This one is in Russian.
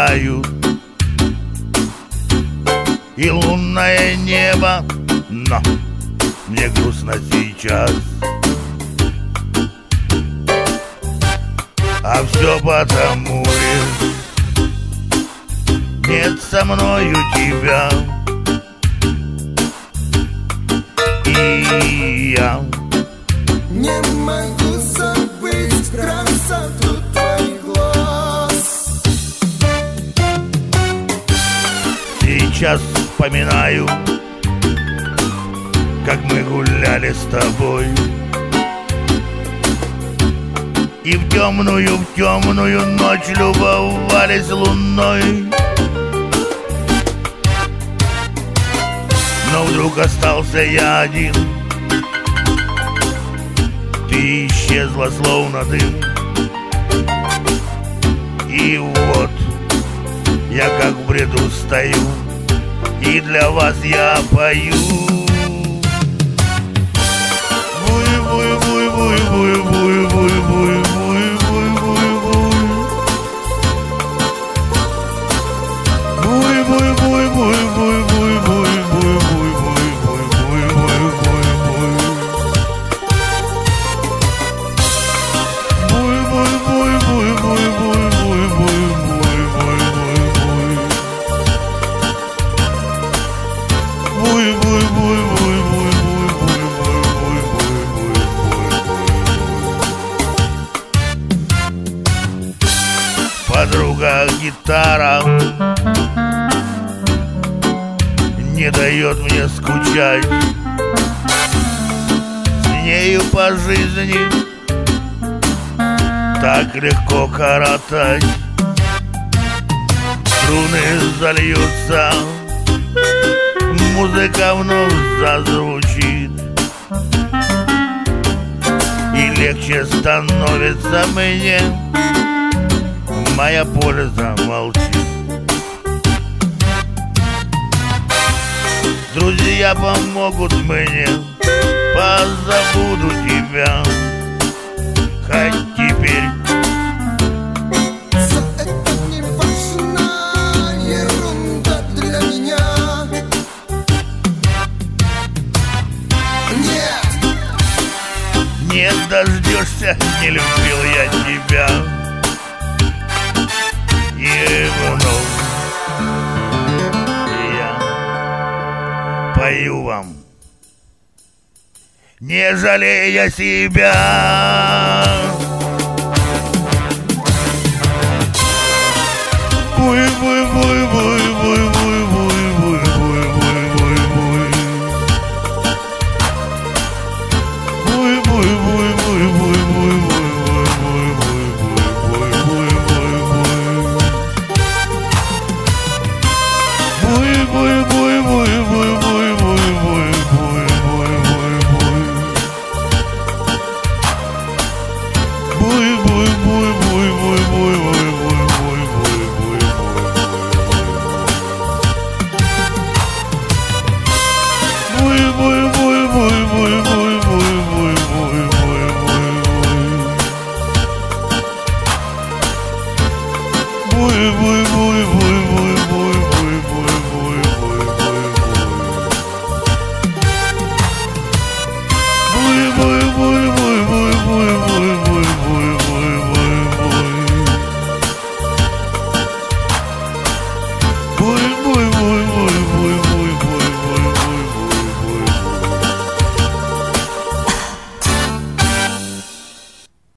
сияют, и лунное небо, но мне грустно сейчас. А все потому лишь нет со мною тебя. И я не могу забыть красоту твоих глаз. Сейчас вспоминаю, как мы гуляли с тобой, и в темную ночь любовались луной. Но вдруг остался я один, ты исчезла словно дым. И вот я как в бреду стою, и для вас я пою. Подруга гитара не дает мне скучать, с нею по жизни так легко коротать. Струны зальются, музыка вновь зазвучит, и легче становится мне, моя польза молчит. Друзья помогут мне, позабуду тебя, хоть теперь. Все это не важна ерунда для меня. Нет, Не дождешься, не любил я тебя. И вновь я пою вам, не жалея себя.